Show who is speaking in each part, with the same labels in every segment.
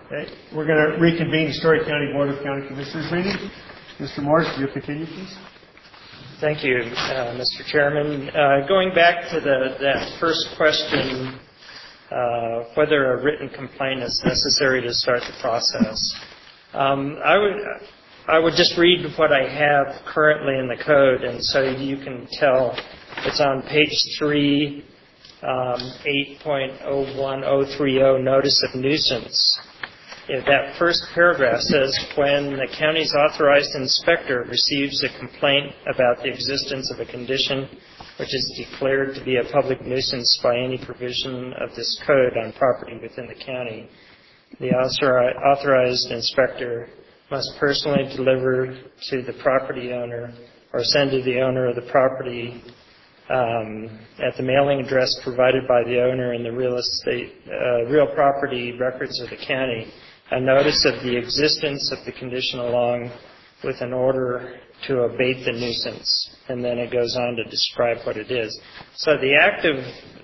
Speaker 1: Okay. We're going to reconvene the Story County Board of County Commissioners meeting. Mr. Morris, will you continue, please?
Speaker 2: Thank you, Mr. Chairman. Going back to that first question, whether a written complaint is necessary to start the process, I would just read what I have currently in the code, and so you can tell it's on page 3, 8.01030, Notice of Nuisance. That first paragraph says, when the county's authorized inspector receives a complaint about the existence of a condition which is declared to be a public nuisance by any provision of this code on property within the county, the authorized inspector must personally deliver to the property owner or send to the owner of the property at the mailing address provided by the owner in the real property records of the county a notice of the existence of the condition along with an order to abate the nuisance. And then it goes on to describe what it is. So the active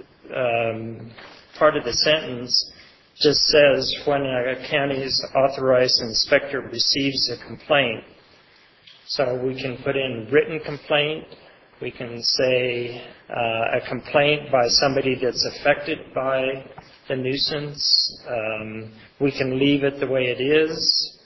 Speaker 2: part of the sentence just says when a county's authorized inspector receives a complaint. So we can put in written complaint. We can say a complaint by somebody that's affected by the nuisance. We can leave it the way it is.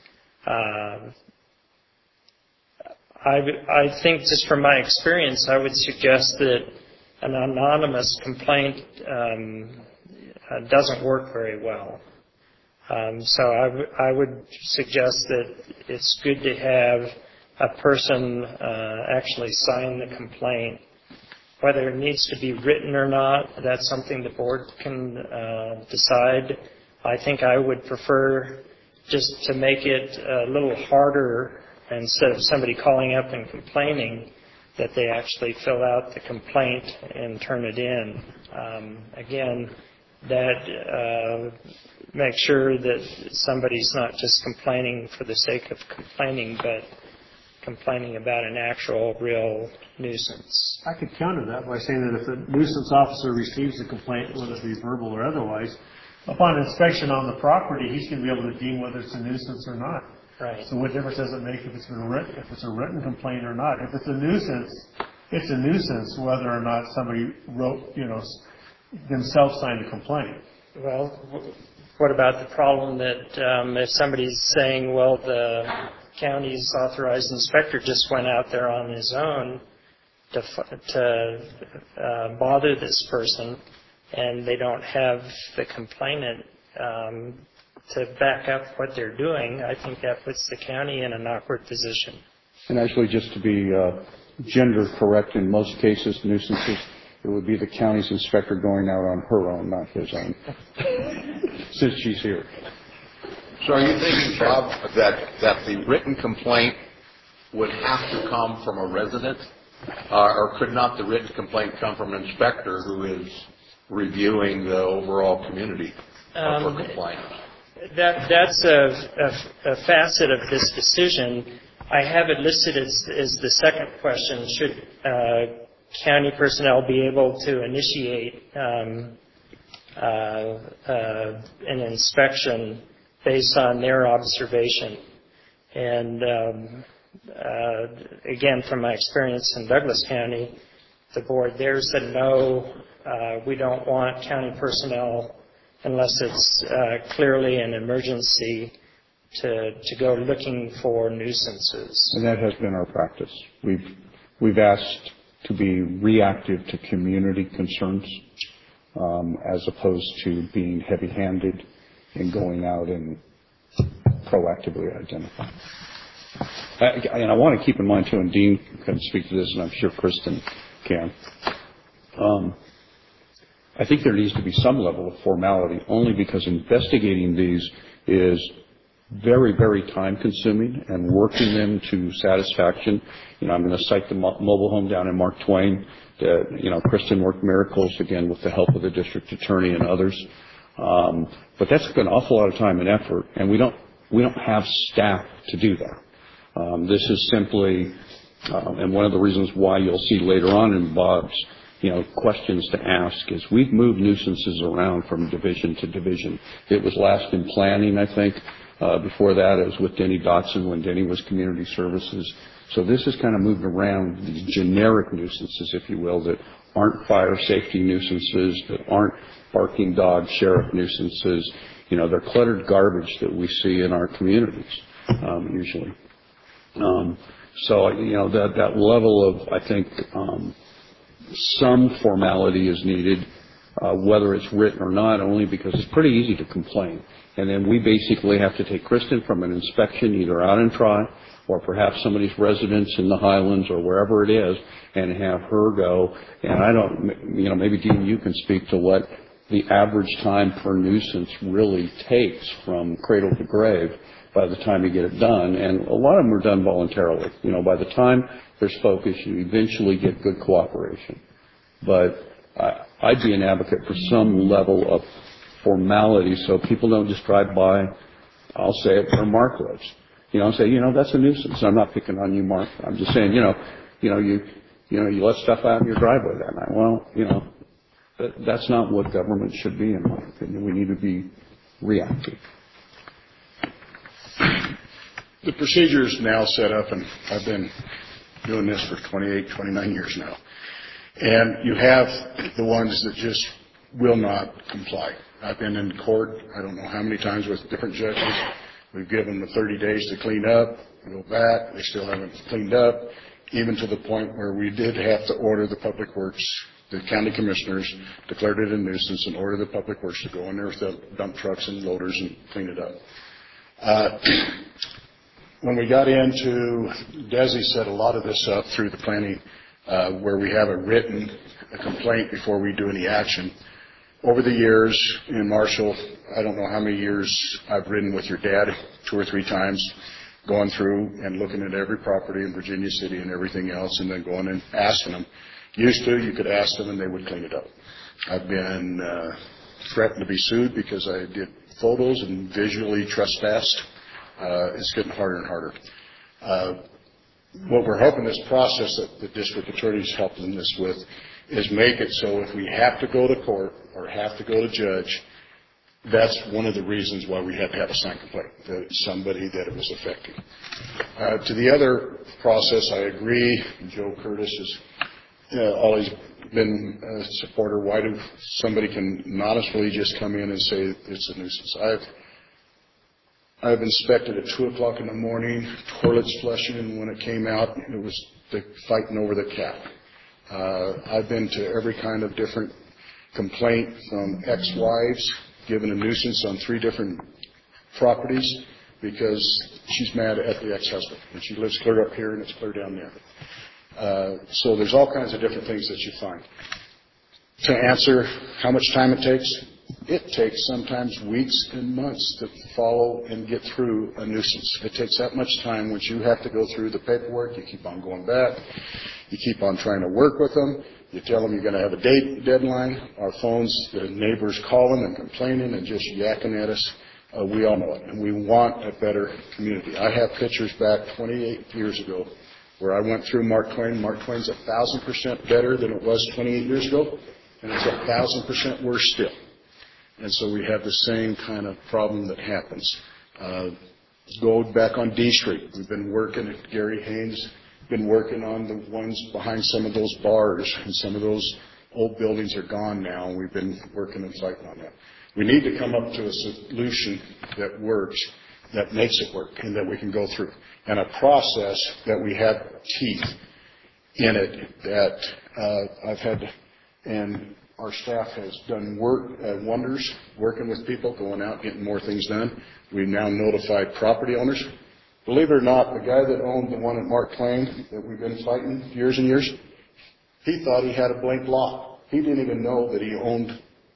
Speaker 2: I think just from my experience, I would suggest that an anonymous complaint doesn't work very well. So I would suggest that it's good to have a person actually sign the complaint. Whether it needs to be written or not, that's something the board can decide. I think I would prefer just to make it a little harder, instead of somebody calling up and complaining, that they actually fill out the complaint and turn it in. Again, that make sure that somebody's not just complaining for the sake of complaining, but complaining about an actual real nuisance.
Speaker 1: I could counter that by saying that if the nuisance officer receives a complaint, whether it be verbal or otherwise, upon inspection on the property, he's going to be able to deem whether it's a nuisance or not.
Speaker 2: Right.
Speaker 1: So what difference does it make if it's a written complaint or not? If it's a nuisance, it's a nuisance whether or not somebody wrote, themselves signed a complaint.
Speaker 2: Well, what about the problem that if somebody's saying, well, the county's authorized inspector just went out there on his own to bother this person, and they don't have the complainant to back up what they're doing, I think that puts the county in an awkward position.
Speaker 3: And actually, just to be gender correct, in most cases, nuisances, it would be the county's inspector going out on her own, not his own, since she's here.
Speaker 4: So are you thinking, Bob, that the written complaint would have to come from a resident? Or could not the written complaint come from an inspector who is reviewing the overall community for compliance?
Speaker 2: That's a facet of this decision. I have it listed as the second question. Should county personnel be able to initiate an inspection based on their observation? And again, from my experience in Douglas County, the board there said no, we don't want county personnel unless it's clearly an emergency to go looking for nuisances.
Speaker 3: And that has been our practice. We've asked to be reactive to community concerns as opposed to being heavy-handed in going out and proactively identifying. And I want to keep in mind, too, and Dean can speak to this, and I'm sure Kristen can. I think there needs to be some level of formality, only because investigating these is very, very time-consuming, and working them to satisfaction. I'm going to cite the mobile home down in Mark Twain. Kristen worked miracles, again, with the help of the district attorney and others. But that's an awful lot of time and effort, and we don't have staff to do that. This is simply, and one of the reasons why you'll see later on in Bob's questions to ask is we've moved nuisances around from division to division. It was last in planning, I think. Before that, it was with Denny Dotson when Denny was community services. So this has kind of moved around these generic nuisances, if you will, that aren't fire safety nuisances, that aren't barking dog sheriff nuisances. They're cluttered garbage that we see in our communities, usually. That level of, I think, some formality is needed, whether it's written or not, only because it's pretty easy to complain. And then we basically have to take Kristen from an inspection, either out and try, or perhaps somebody's residence in the Highlands or wherever it is, and have her go. And I don't, maybe Dean, you can speak to what the average time per nuisance really takes from cradle to grave by the time you get it done. And a lot of them are done voluntarily. By the time there's focus, you eventually get good cooperation. But I'd be an advocate for some level of formality so people don't just drive by, I'll say it, where Mark lives. Say, that's a nuisance. I'm not picking on you, Mark. I'm just saying, you let stuff out in your driveway that night. Well, that's not what government should be, in my opinion. We need to be reactive.
Speaker 5: The procedure is now set up, and I've been doing this for 28, 29 years now. And you have the ones that just will not comply. I've been in court, I don't know how many times with different judges. We've given them 30 days to clean up. We go back, they still haven't cleaned up, even to the point where we did have to order the Public Works. The county commissioners declared it a nuisance and ordered the Public Works to go in there with the dump trucks and loaders and clean it up. When we got into, Desi set a lot of this up through the planning, where we have a complaint before we do any action. Over the years in Marshall, I don't know how many years I've ridden with your dad 2 or 3 times, going through and looking at every property in Virginia City and everything else, and then going and asking them. Used to, you could ask them and they would clean it up. I've been threatened to be sued because I did photos and visually trespassed. It's getting harder and harder. What we're hoping this process that the district attorney is helping us with is make it so if we have to go to court or have to go to judge, that's one of the reasons why we have to have a signed complaint, that it's somebody that it was affecting. To the other process, I agree. Joe Curtis has always been a supporter. Why do somebody can honestly just come in and say it's a nuisance? I've inspected at 2 o'clock in the morning, toilets flushing, and when it came out, it was fighting over the cat. I've been to every kind of different complaint from ex-wives, given a nuisance on 3 different properties because she's mad at the ex-husband. And she lives clear up here and it's clear down there. So there's all kinds of different things that you find. To answer how much time it takes sometimes weeks and months to follow and get through a nuisance. It takes that much time once you have to go through the paperwork. You keep on going back. You keep on trying to work with them. You tell them you're going to have a deadline. Our phones, the neighbors calling and complaining and just yakking at us. We all know it. And we want a better community. I have pictures back 28 years ago where I went through Mark Twain. Mark Twain's 1,000% better than it was 28 years ago. And it's 1,000% worse still. And so we have the same kind of problem that happens. Go back on D Street. We've been working, Gary Haynes been working on the ones behind some of those bars, and some of those old buildings are gone now, and we've been working and fighting on that. We need to come up to a solution that works, that makes it work, and that we can go through, and a process that we have teeth in it that I've had, and our staff has done wonders working with people, going out, getting more things done. We've now notified property owners. Believe it or not, the guy that owned the one at Mark Twain that we've been fighting years and years, he thought he had a blank lot. He didn't even know that he owned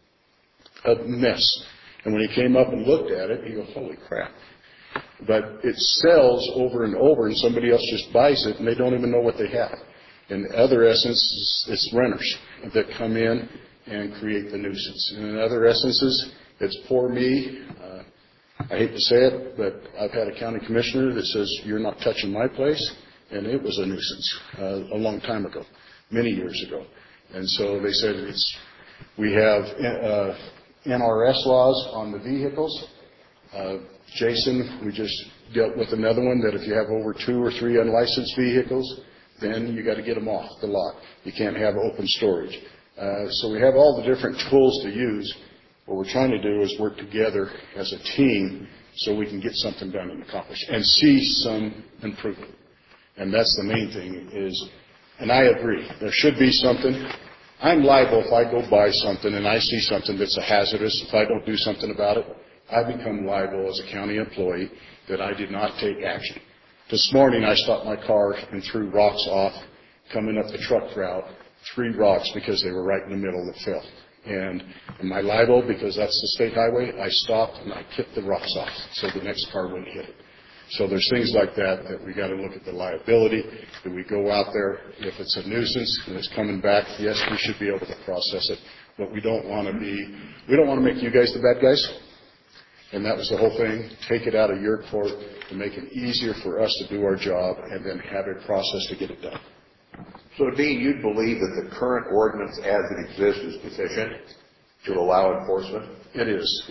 Speaker 5: a mess. And when he came up and looked at it, he goes, holy crap. But it sells over and over, and somebody else just buys it, and they don't even know what they have. In other essence, it's renters that come in and create the nuisance. And in other essences, it's poor me. I hate to say it, but I've had a county commissioner that says, you're not touching my place, and it was a nuisance a long time ago, many years ago. And so they said we have NRS laws on the vehicles. Jason, we just dealt with another one that if you have over 2 or 3 unlicensed vehicles, then you got to get them off the lot. You can't have open storage. So we have all the different tools to use. What we're trying to do is work together as a team so we can get something done and accomplished and see some improvement. And that's the main thing is, and I agree, there should be something. I'm liable if I go buy something and I see something that's a hazardous. If I don't do something about it, I become liable as a county employee that I did not take action. This morning I stopped my car and threw rocks off coming up the truck route, 3 rocks because they were right in the middle that fell. And am I liable because that's the state highway? I stopped and I kicked the rocks off so the next car wouldn't hit it. So there's things like that we got to look at the liability. Do we go out there? If it's a nuisance and it's coming back, yes, we should be able to process it. But we don't want to make you guys the bad guys. And that was the whole thing. Take it out of your court and make it easier for us to do our job and then have a process to get it done.
Speaker 4: So, Dean, you'd believe that the current ordinance as it exists is sufficient to allow enforcement?
Speaker 5: It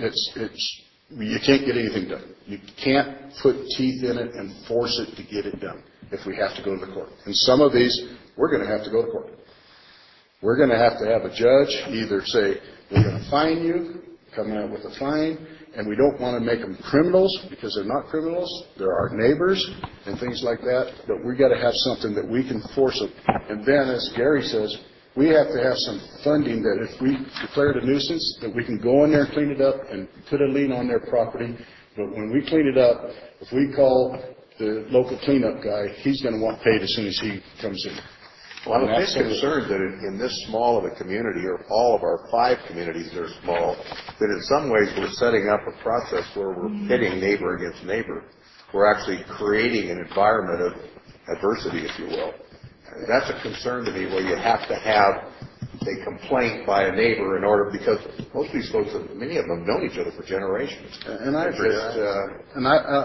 Speaker 5: is. You can't get anything done. You can't put teeth in it and force it to get it done if we have to go to the court. And some of these, we're going to have to go to court. We're going to have a judge either say, we're going to fine you, come out with a fine, and we don't want to make them criminals because they're not criminals. They're our neighbors and things like that. But we got to have something that we can force them. And then, as Gary says, we have to have some funding that if we declare it a nuisance, that we can go in there and clean it up and put a lien on their property. But when we clean it up, if we call the local cleanup guy, he's going to want paid as soon as he comes in.
Speaker 4: Well, I'm a bit concerned that in this small of a community, or all of our 5 communities that are small, that in some ways we're setting up a process where we're pitting neighbor against neighbor. We're actually creating an environment of adversity, if you will. That's a concern to me, where you have to have a complaint by a neighbor in order, because most of these folks, many of them, have known each other for generations.
Speaker 5: And I agree. And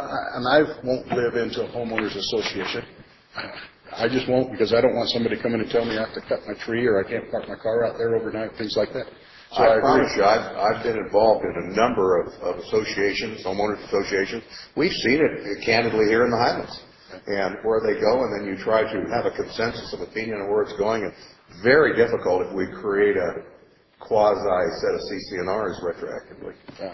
Speaker 5: I won't live into a homeowners association. I just won't, because I don't want somebody coming and telling me I have to cut my tree or I can't park my car out there overnight, things like that. So
Speaker 4: I promise you, I've been involved in a number of associations, homeowners associations. We've seen it candidly here in the Highlands, and where they go, and then you try to have a consensus of opinion on where it's going. It's very difficult if we create a quasi set of CC&Rs retroactively.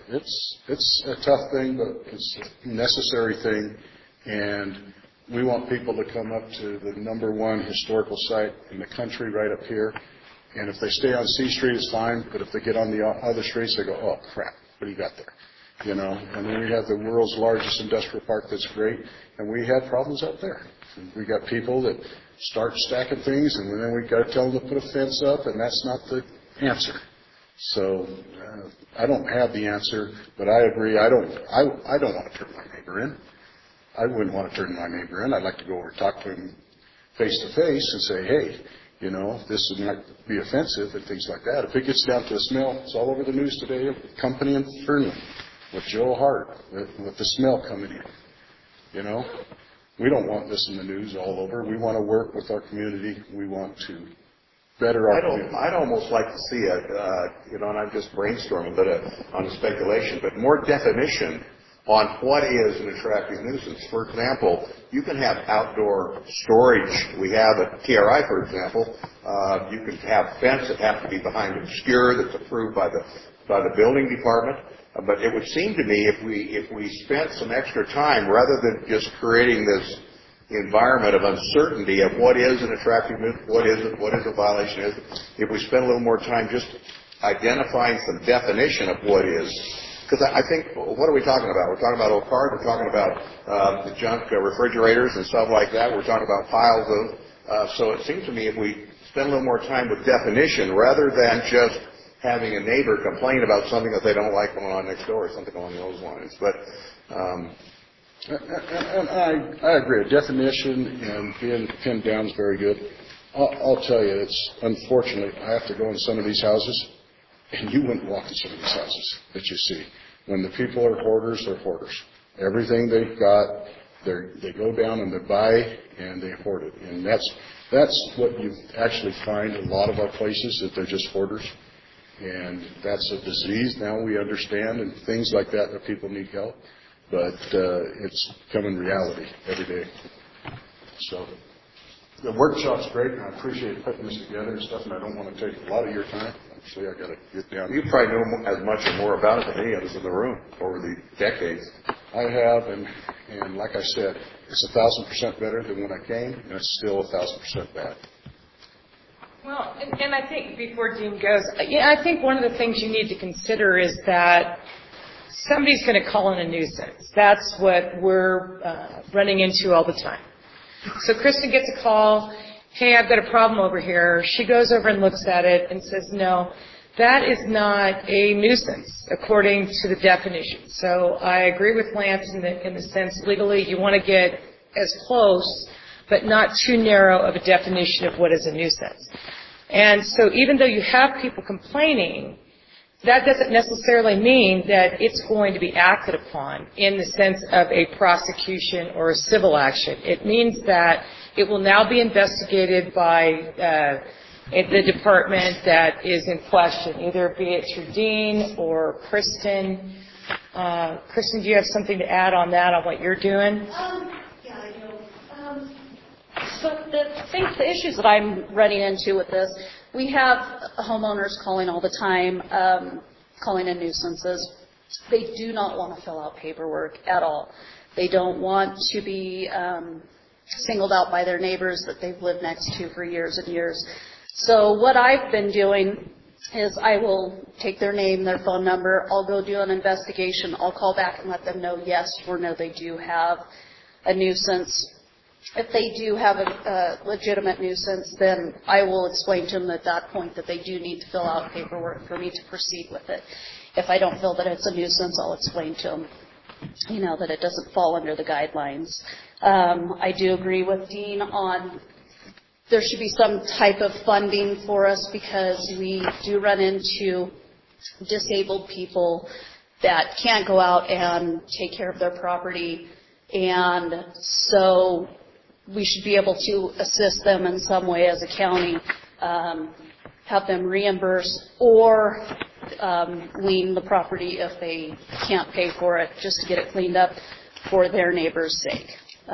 Speaker 5: It's a tough thing, but it's a necessary thing, and we want people to come up to the #1 historical site in the country right up here. And if they stay on C Street, it's fine. But if they get on the other streets, they go, oh, crap, what do you got there? You know, and then we have the world's largest industrial park that's great. And we had problems out there. We got people that start stacking things, and then we got to tell them to put a fence up, and that's not the answer. So I don't have the answer, but I agree. I don't want to turn my neighbor in. I wouldn't want to turn my neighbor in. I'd like to go over and talk to him face to face and say, hey, you know, this might be offensive and things like that. If it gets down to a smell, it's all over the news today, a company in Fernley with Joe Hart, with the smell coming in. You know, we don't want this in the news all over. We want to work with our community. We want to better our community.
Speaker 4: I'd almost like to see and I'm just brainstorming, but on a speculation, but more definition on what is an attractive nuisance. For example, you can have outdoor storage. We have at TRI, for example. You can have fence that have to be behind obscure that's approved by the building department. But it would seem to me if we spent some extra time, rather than just creating this environment of uncertainty of what is an attractive nuisance, what is a violation is, if we spend a little more time just identifying some definition of what is. Because I think, what are we talking about? We're talking about old cars. We're talking about the junk refrigerators and stuff like that. We're talking about piles of. So it seems to me if we spend a little more time with definition rather than just having a neighbor complain about something that they don't like going on next door or something along those lines. But
Speaker 5: and I agree. A definition and being pinned down is very good. I'll tell you, it's unfortunate. I have to go in some of these houses, and you wouldn't walk in some of these houses that you see. When the people are hoarders, they're hoarders. Everything they've got, They go down and they buy and they hoard it. And that's what you actually find in a lot of our places, that they're just hoarders. And that's a disease now we understand, and things like that people need help. But it's becoming reality every day. So the workshop's great, and I appreciate putting this together and stuff, and I don't want to take a lot of your time. Actually, I got to get down.
Speaker 4: You probably know as much or more about it than any of us in the room over the decades.
Speaker 5: I have, and like I said, it's 1,000% better than when I came, and it's still 1,000% bad.
Speaker 6: Well, and I think before Dean goes, I think one of the things you need to consider is that somebody's going to call in a nuisance. That's what we're running into all the time. So Kristen gets a call, hey, I've got a problem over here. She goes over and looks at it and says, no, that is not a nuisance according to the definition. So I agree with Lance in the sense legally you want to get as close but not too narrow of a definition of what is a nuisance. And so even though you have people complaining, that doesn't necessarily mean that it's going to be acted upon in the sense of a prosecution or a civil action. It means that it will now be investigated by the department that is in question, either be it through Dean or Kristen. Kristen, do you have something to add on that, on what you're doing?
Speaker 7: Yeah, I do. So the issues that I'm running into with this, we have homeowners calling all the time, calling in nuisances. They do not want to fill out paperwork at all. They don't want to be singled out by their neighbors that they've lived next to for years and years. So what I've been doing is I will take their name, their phone number, I'll go do an investigation, I'll call back and let them know yes or no they do have a nuisance. If they do have a legitimate nuisance, then I will explain to them at that point that they do need to fill out paperwork for me to proceed with it. If I don't feel that it's a nuisance, I'll explain to them, that it doesn't fall under the guidelines. I do agree with Dean on there should be some type of funding for us because we do run into disabled people that can't go out and take care of their property, and so we should be able to assist them in some way as a county, have them reimburse or lien the property if they can't pay for it, just to get it cleaned up for their neighbors' sake.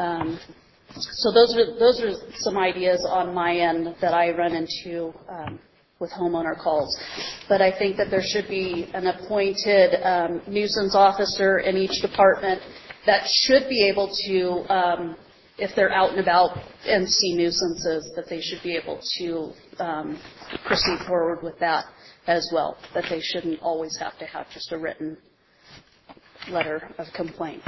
Speaker 7: So those are some ideas on my end that I run into with homeowner calls. But I think that there should be an appointed nuisance officer in each department that should be able to, if they're out and about and see nuisances, that they should be able to proceed forward with that as well, that they shouldn't always have to have just a written letter of complaint.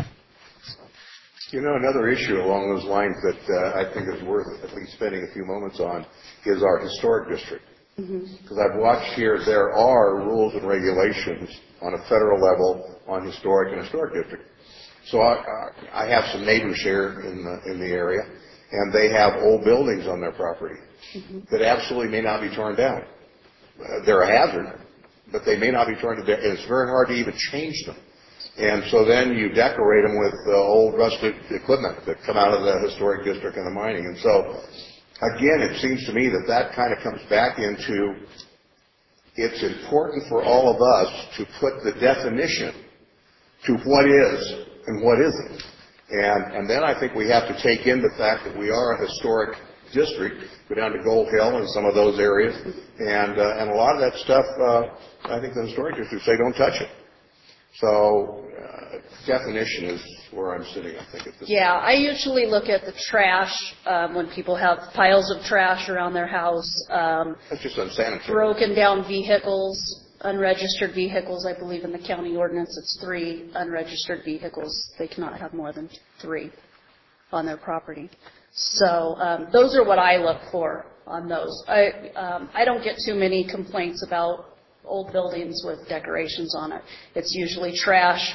Speaker 4: Another issue along those lines that I think is worth at least spending a few moments on is our historic district. Because I've watched here, there are rules and regulations on a federal level on historic and historic district. So I have some neighbors here in the area, and they have old buildings on their property that absolutely may not be torn down. They're a hazard, but they may not be torn down, and it's very hard to even change them. And so then you decorate them with old rusted equipment that come out of the historic district and the mining. And so, again, it seems to me that kind of comes back into it's important for all of us to put the definition to what is and what isn't. And then I think we have to take in the fact that we are a historic district, go down to Gold Hill and some of those areas, and a lot of that stuff, I think the historic districts say don't touch it. So definition is where I'm sitting, I think, at this point.
Speaker 7: I usually look at the trash when people have piles of trash around their house.
Speaker 4: That's just unsanitary.
Speaker 7: Broken down vehicles, unregistered vehicles. I believe in the county ordinance it's 3 unregistered vehicles. They cannot have more than 3 on their property. So those are what I look for on those. I don't get too many complaints about old buildings with decorations on it. It's usually trash,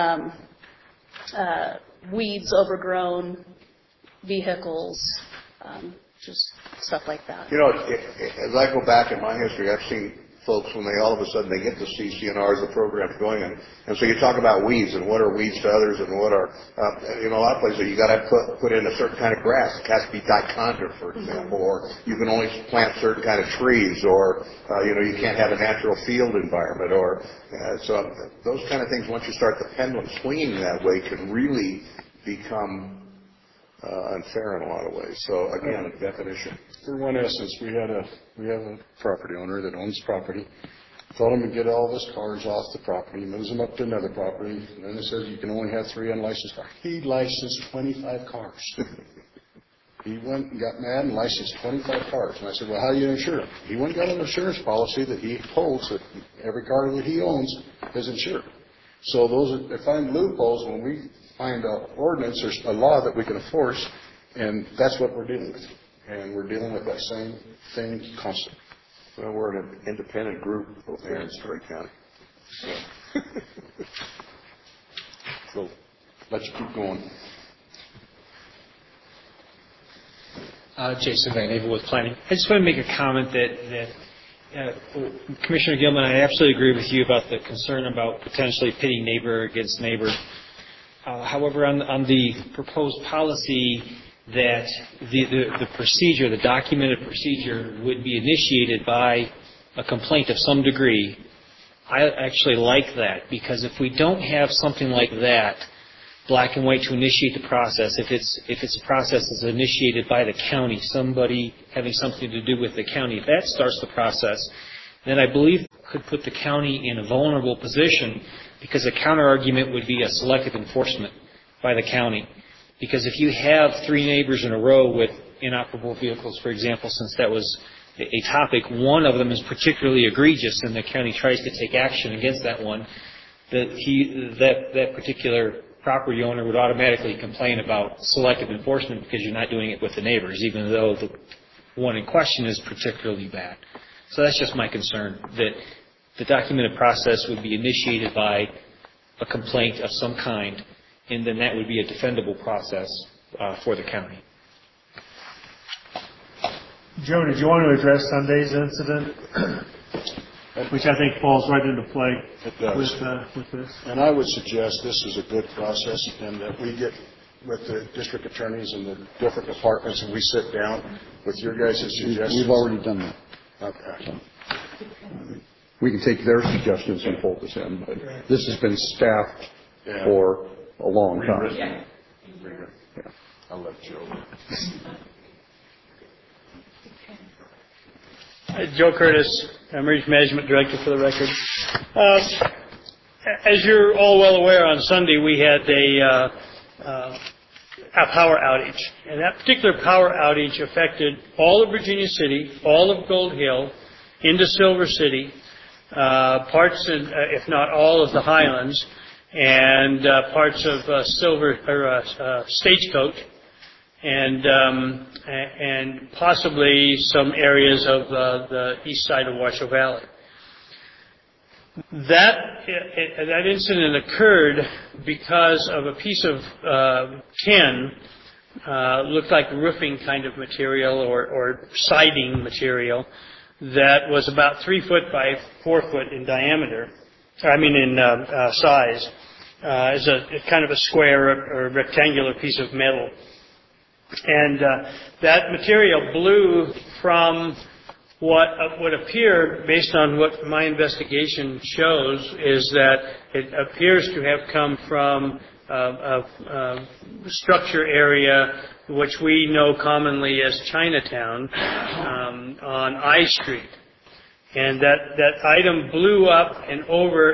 Speaker 7: weeds, overgrown vehicles, just stuff like that.
Speaker 4: As I go back in my history, I've seen folks when they all of a sudden they get the CCNRs, the program's going on. And so you talk about weeds and what are weeds to others and what are, a lot of places you got to put in a certain kind of grass. It has to be dichondra, for example, or you can only plant certain kind of trees, or, you can't have a natural field environment, or, so those kind of things, once you start the pendulum swinging that way, can really become unfair in a lot of ways. So again, a definition.
Speaker 5: For one instance, we have a property owner that owns property. Told him to get all of his cars off the property, moves them up to another property, and then it says you can only have 3 unlicensed cars. He licensed 25 cars. He went and got mad and licensed 25 cars. And I said, well, how do you insure them? He went and got an insurance policy that he holds that every car that he owns is insured. So they find loopholes when we find an ordinance or a law that we can enforce, and that's what we're dealing with. And we're dealing with that same thing constantly.
Speaker 4: Well, we're an independent group there in Story County.
Speaker 5: So let's keep going.
Speaker 8: Jason Van Abel with Planning. I just want to make a comment that Commissioner Gilman, I absolutely agree with you about the concern about potentially pitting neighbor against neighbor. However, on the proposed policy that the procedure, the documented procedure, would be initiated by a complaint of some degree, I actually like that, because if we don't have something like that, black and white, to initiate the process, if it's a process that's initiated by the county, somebody having something to do with the county, if that starts the process, then I believe it could put the county in a vulnerable position, because a counter-argument would be a selective enforcement by the county. Because if you have 3 neighbors in a row with inoperable vehicles, for example, since that was a topic, one of them is particularly egregious and the county tries to take action against that one, that particular property owner would automatically complain about selective enforcement because you're not doing it with the neighbors, even though the one in question is particularly bad. So that's just my concern, that the documented process would be initiated by a complaint of some kind, and then that would be a defendable process for the county.
Speaker 1: Joe, did you want to address Sunday's incident, which I think falls right into play with this?
Speaker 5: And I would suggest this is a good process, and that we get with the district attorneys and the different departments, and we sit down with your guys' suggestions.
Speaker 3: We've already done that.
Speaker 5: Okay.
Speaker 3: We can take their suggestions and fold this in, but this has been staffed for a long time.
Speaker 5: Yeah. I'll let Joe.
Speaker 9: Joe Curtis, Emergency Management Director for the record. As you're all well aware, on Sunday we had a power outage. And that particular power outage affected all of Virginia City, all of Gold Hill, into Silver City, parts, if not all, of the Highlands, and parts of Stagecoach, and possibly some areas of the east side of Washoe Valley. That incident occurred because of a piece of tin, looked like roofing kind of material or siding material, that was about 3 foot by 4 foot in diameter. In size. Is a kind of a square or rectangular piece of metal. And that material blew from what would appear, based on what my investigation shows, is that it appears to have come from a structure area which we know commonly as Chinatown on I Street. And that item blew up and over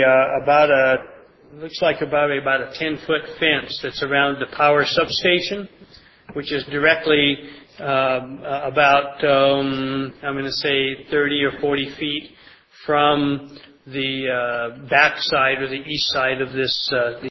Speaker 9: looks like about a 10-foot fence that's around the power substation, which is directly about, I'm going to say 30 or 40 feet from the back side or the east side of this